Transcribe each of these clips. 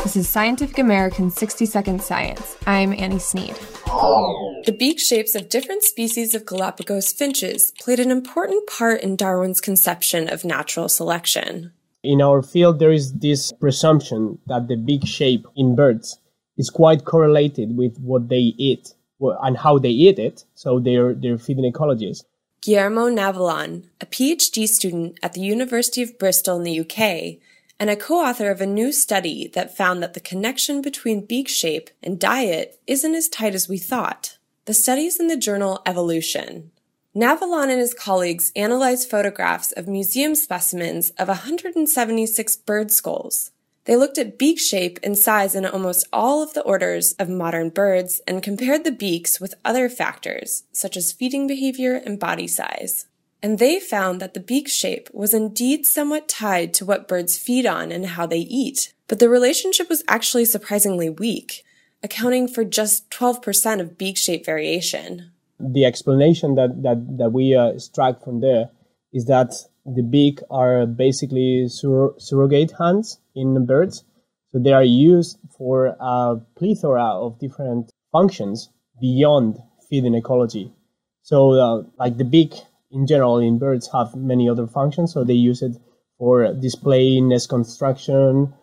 This is Scientific American's 60-Second Science. I'm Annie Sneed. The beak shapes of different species of Galapagos finches played an important part in Darwin's conception of natural selection. In our field, there is this presumption that the beak shape in birds is quite correlated with what they eat and how they eat it, so they're feeding ecologies. Guillermo Navalon, a PhD student at the University of Bristol in the UK, and a co-author of a new study that found that the connection between beak shape and diet isn't as tight as we thought. The study's in the journal Evolution. Navalon and his colleagues analyzed photographs of museum specimens of 176 bird skulls. They looked at beak shape and size in almost all of the orders of modern birds and compared the beaks with other factors, such as feeding behavior and body size. And they found that the beak shape was indeed somewhat tied to what birds feed on and how they eat, but the relationship was actually surprisingly weak, accounting for just 12% of beak shape variation. The explanation that we extract from there is that the beak are basically surrogate hands in birds. So they are used for a plethora of different functions beyond feeding ecology. So like the beak in general in birds have many other functions. So they use it for display, nest construction,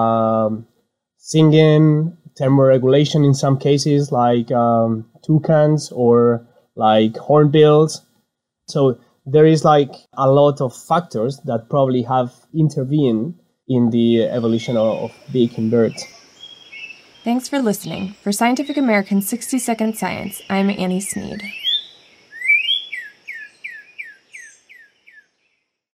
singing, thermoregulation in some cases, like toucans or like hornbills. So there is like a lot of factors that probably have intervened in the evolution of beak in birds. Thanks for listening. For Scientific American's 60-Second Science, I'm Annie Sneed.